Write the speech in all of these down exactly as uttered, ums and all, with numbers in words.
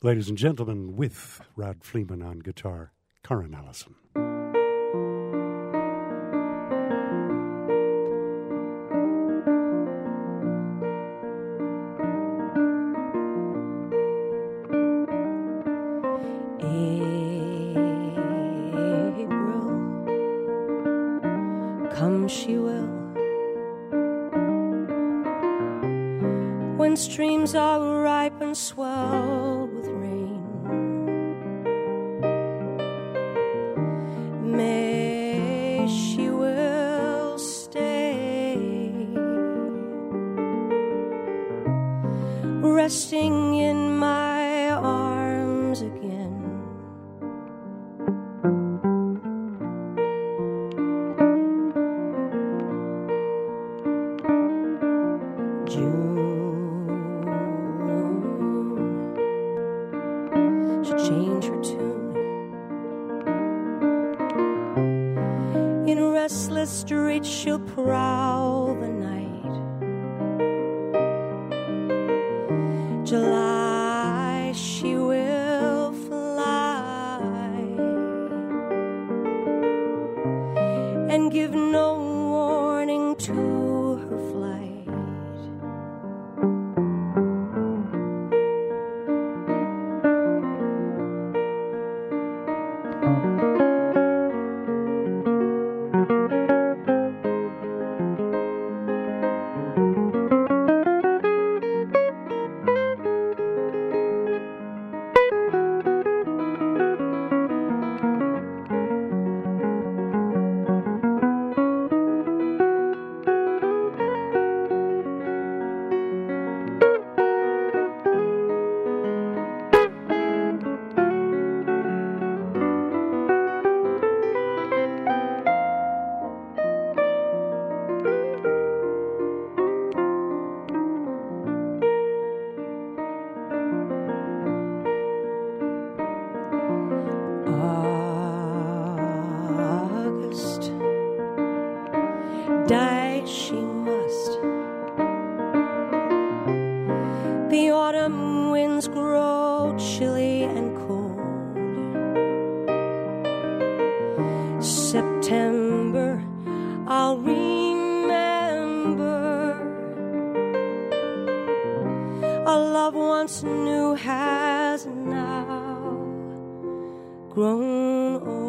Ladies and gentlemen, with Rod Fleeman on guitar, Karen Allison. Come she will, when streams are ripe and swelled with rain. May she will stay, resting in my arms again. Change her tune in restless streets. She'll prowl the night. July she will fly and give no warning to her flight. Die she must. The autumn winds grow chilly and cold. September I'll remember. A love once new has now grown old.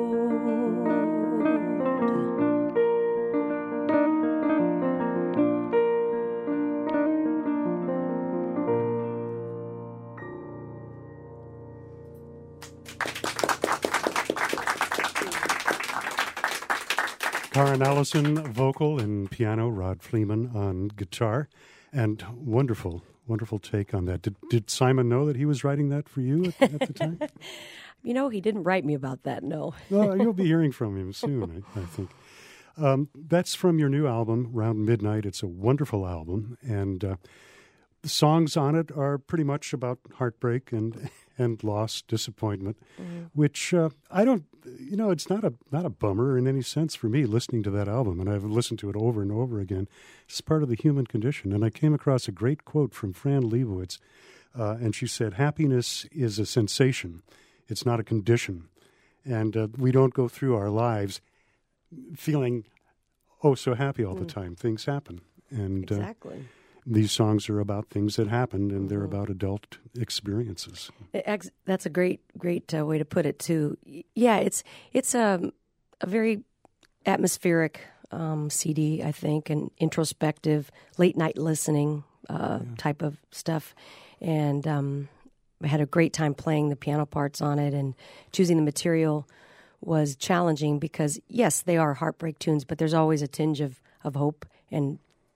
Karen Allison, vocal and piano, Rod Fleeman on guitar, and wonderful, wonderful take on that. Did, did Simon know that he was writing that for you at, at the time? You know, he didn't write me about that, no. Well, you'll be hearing from him soon, I, I think. Um, that's from your new album, Round Midnight. It's a wonderful album, and uh, the songs on it are pretty much about heartbreak and and loss, disappointment, mm. which uh, I don't, you know, it's not a not a bummer in any sense for me listening to that album, and I've listened to it over and over again. It's part of the human condition. And I came across a great quote from Fran Lebowitz, uh, and she said, "Happiness is a sensation. It's not a condition. And uh, we don't go through our lives feeling, oh, so happy all mm. the time. Things happen." And exactly. Uh, these songs are about things that happened, and they're about adult experiences. That's a great, great uh, way to put it, too. Yeah, it's it's a, a very atmospheric um, C D, I think, and introspective, late-night listening uh, yeah. type of stuff. And um, I had a great time playing the piano parts on it, and choosing the material was challenging because, yes, they are heartbreak tunes, but there's always a tinge of, of hope and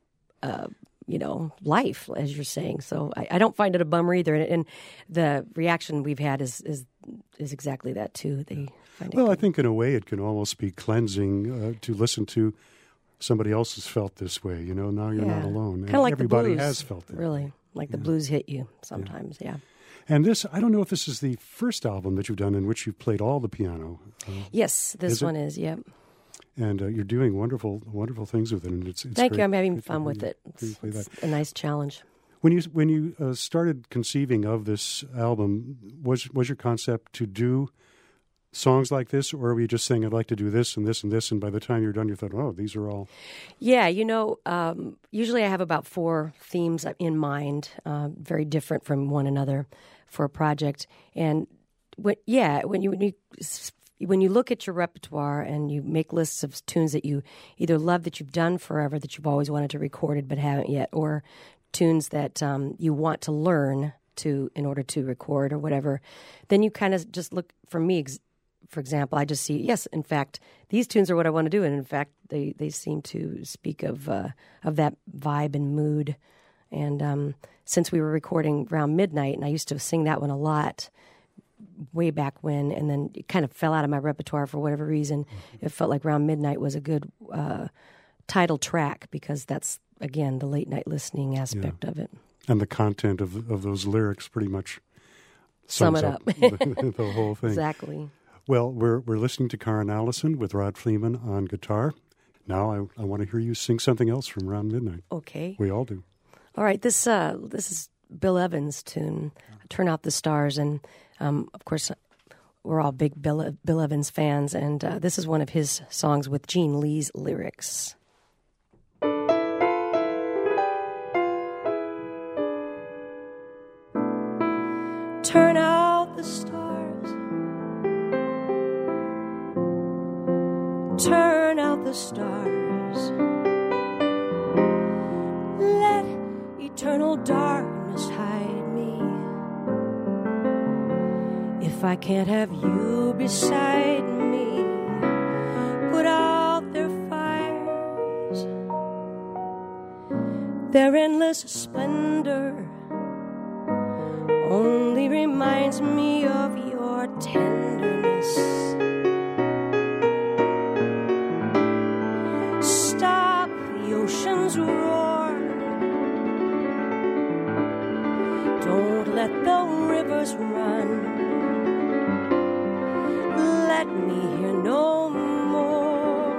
uh you know, life, as you're saying. So I, I don't find it a bummer either. And, and the reaction we've had is is, is exactly that, too. They find it well, good. I think in a way it can almost be cleansing uh, to listen to somebody else has felt this way. You know, now you're yeah. not alone. Kind of like everybody the blues, has felt that. Really, like yeah. the blues hit you sometimes, yeah. yeah. And this, I don't know if this is the first album that you've done in which you've played all the piano. Uh, yes, this is one it? is, yep. And uh, you're doing wonderful, wonderful things with it. And it's, it's Thank great. you. I'm having great fun with you, it. It's, it's it's a nice challenge. When you when you uh, started conceiving of this album, was was your concept to do songs like this, or were you just saying, I'd like to do this and this and this, and by the time you're done, you thought, oh, these are all... Yeah, you know, um, usually I have about four themes in mind, uh, very different from one another for a project. And, when, yeah, when you, when you when you look at your repertoire and you make lists of tunes that you either love that you've done forever, that you've always wanted to record it but haven't yet, or tunes that um, you want to learn to in order to record or whatever, then you kind of just look, for me, ex- for example, I just see, yes, in fact, these tunes are what I want to do. And in fact, they, they seem to speak of uh, of that vibe and mood. And um, since we were recording around midnight, and I used to sing that one a lot way back when, and then it kind of fell out of my repertoire for whatever reason, mm-hmm. It felt like Round Midnight was a good uh, title track because that's, again, the late night listening aspect yeah. of it. And the content of of those lyrics pretty much sums Sum it up, up. the, the whole thing. Exactly. Well, we're we're listening to Karen Allison with Rod Fleeman on guitar. Now I, I want to hear you sing something else from Round Midnight. Okay. We all do. All right. This uh, this is Bill Evans' tune, Turn Out the Stars. And, um, of course, we're all big Bill, Bill Evans fans. And uh, this is one of his songs with Gene Lee's lyrics. Turn out the stars, turn out the stars, let eternal darkness hide me. If I can't have you beside me, put out their fires, their endless splendor only reminds me of your tenderness. Stop the ocean's roar. Don't let the rivers run. Let me hear no more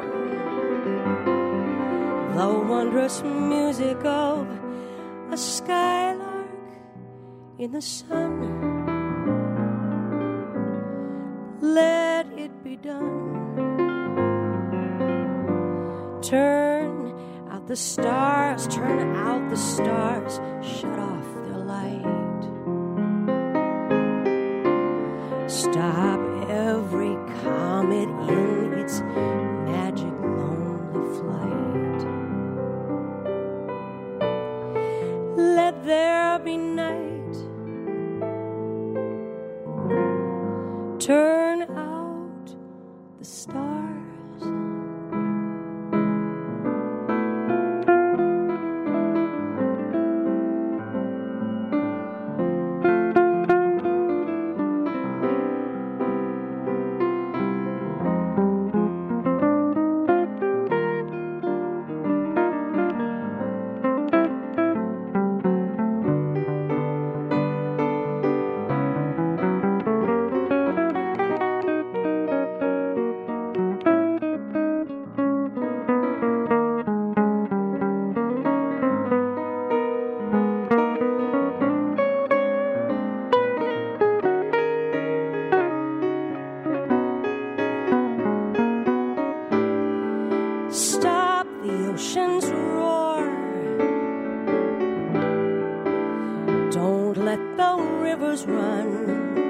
the wondrous music of a skylark in the sun. Let it be done. Turn out the stars, turn out the stars, shut off their light. Stop every comet in its magic lonely flight. Let there be night. Turn out the stars. Stop the ocean's roar. Don't let the rivers run.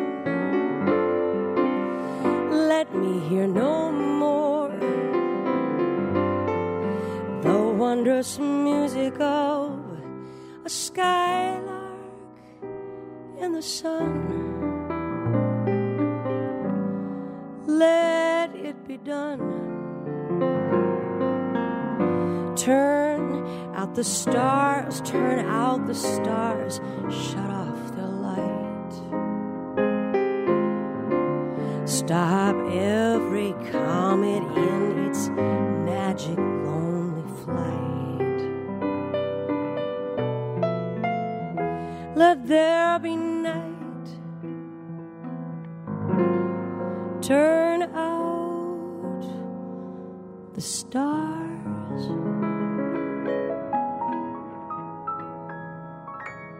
Let me hear no more the wondrous music of a skylark in the sun. Let it be done. Turn out the stars, turn out the stars, shut off the light. Stop every comet in its magic lonely flight. Let there be night. Turn out the stars.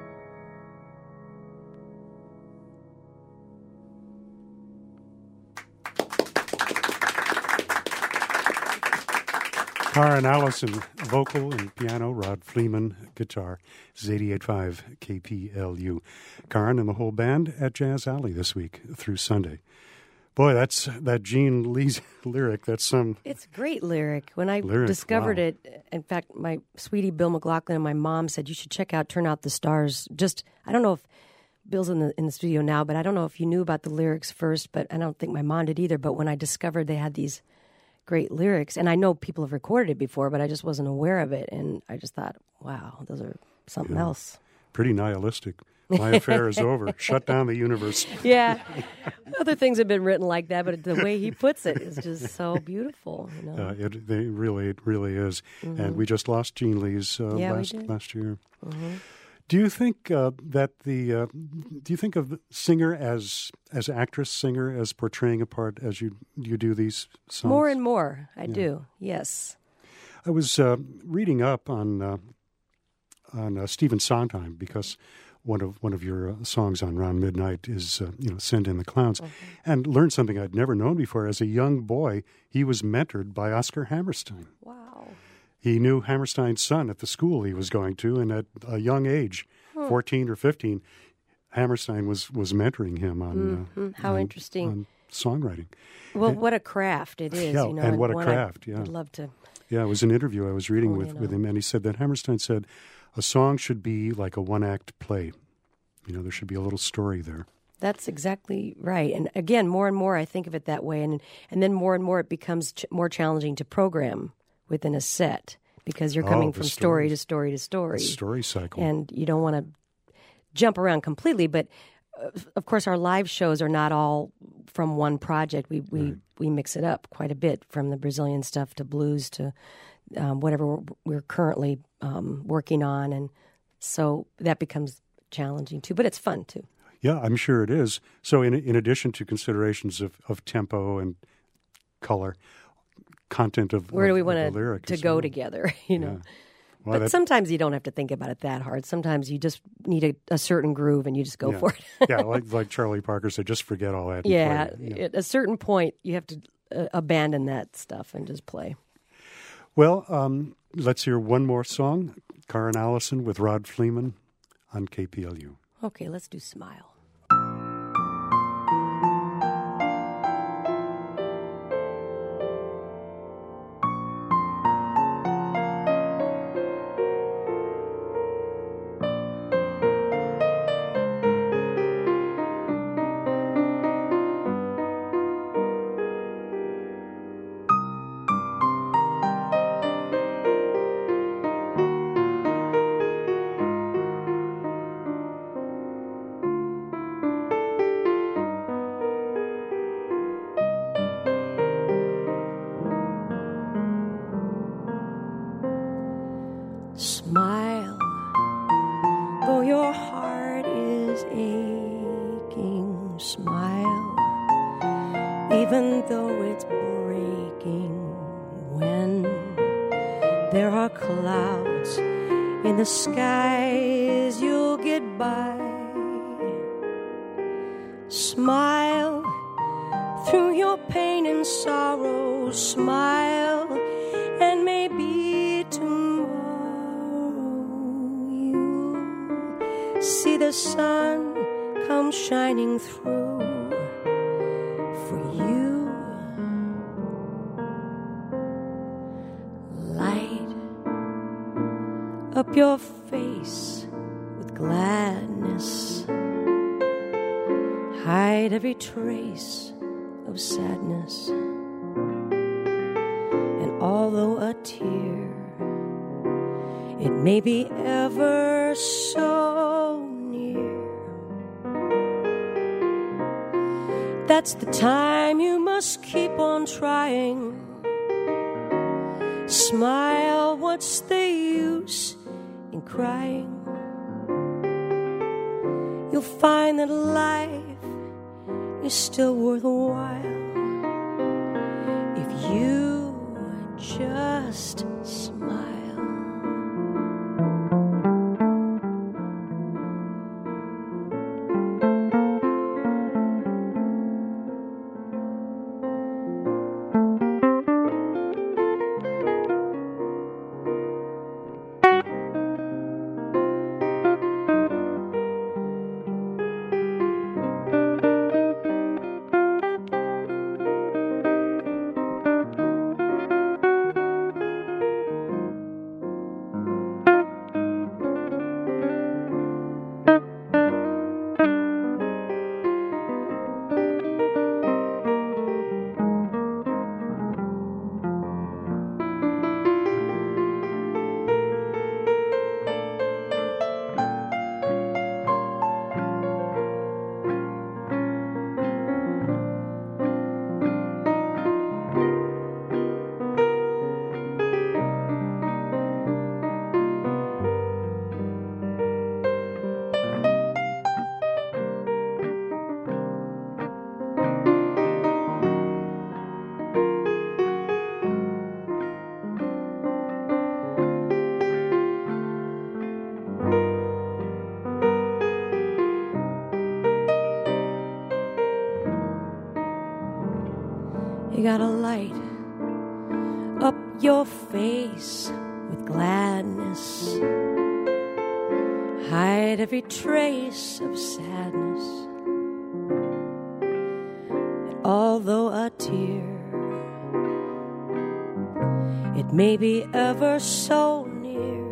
Karen Allison, vocal and piano, Rod Fleeman, guitar. This is eighty-eight point five K P L U. Karen and the whole band at Jazz Alley this week through Sunday. Boy, that's that Gene Lee's lyric. That's some... It's a great lyric. When I lyric, discovered wow. it, in fact, my sweetie Bill McLaughlin and my mom said, you should check out Turn Out the Stars. Just, I don't know if Bill's in the in the studio now, but I don't know if you knew about the lyrics first, but I don't think my mom did either. But when I discovered they had these great lyrics, and I know people have recorded it before, but I just wasn't aware of it, and I just thought, wow, those are something Yeah. else. Pretty nihilistic. My affair is over. Shut down the universe. Yeah. Other things have been written like that, but the way he puts it is just so beautiful. You know? Uh, it they really, it really is. Mm-hmm. And we just lost Gene Lee's uh, Yeah, we last did. last year. Mm-hmm. Do you think uh, that the uh, do you think of singer as as actress singer as portraying a part as you you do these songs? More and more, I do. Yes. I was uh, reading up on uh, on uh, Stephen Sondheim because one of one of your uh, songs on Round Midnight is uh, you know Send in the Clowns, Mm-hmm. and learned something I'd never known before. As a young boy, he was mentored by Oscar Hammerstein. Wow. He knew Hammerstein's son at the school he was going to, and at a young age, Hmm. fourteen or fifteen, Hammerstein was, was mentoring him on, Mhm. uh, How on- interesting. on songwriting. Well, what a craft it is. Yeah, you know, and what a one I craft, yeah. would love to. Yeah, it was an interview I was reading Oh, with, you know. with him, and he said that Hammerstein said a song should be like a one-act play. You know, there should be a little story there. That's exactly right. And again, more and more I think of it that way. And and then more and more it becomes ch- more challenging to program within a set because you're Oh, coming the from story to stories. story to story. A story cycle. And you don't want to jump around completely. But uh, of course, our live shows are not all from one project. We we, Right. we mix it up quite a bit, from the Brazilian stuff to blues to um, whatever we're, we're currently um, working on. And so that becomes challenging too. But it's fun too. Yeah, I'm sure it is. So in in addition to considerations of, of tempo and color, content of Where do of- we of want the to lyric to as go well. together? You know. Yeah. Well, But that- sometimes you don't have to think about it that hard. Sometimes you just need a, a certain groove and you just go yeah. for it. yeah, like like Charlie Parker said, just forget all that. And Yeah, play. Yeah. at a certain point, you have to uh, abandon that stuff and just play. Well, um, let's hear one more song. Karen Allison with Rod Fleeman on K P L U. Okay, let's do Smile. Smile, though your heart is aching. Smile, even though it's breaking. When there are clouds in the skies, you'll get by. Smile through your pain and sorrow. Smile, and maybe tomorrow you'll see the sun come shining through for you. Light up your face with gladness. Hide every trace of sadness. And although a tear, it may be ever so near, that's the time you must keep on trying. Smile, what's the use in crying? You'll find that life is still worthwhile if you just smile. You gotta light up your face with gladness. Hide every trace of sadness. And although a tear, it may be ever so near,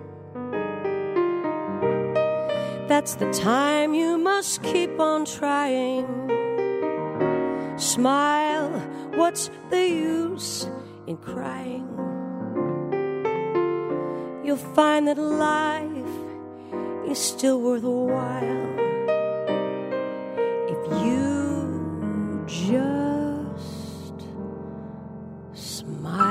that's the time you must keep on trying. Smile, what's the use in crying? You'll find that life is still worthwhile if you just smile.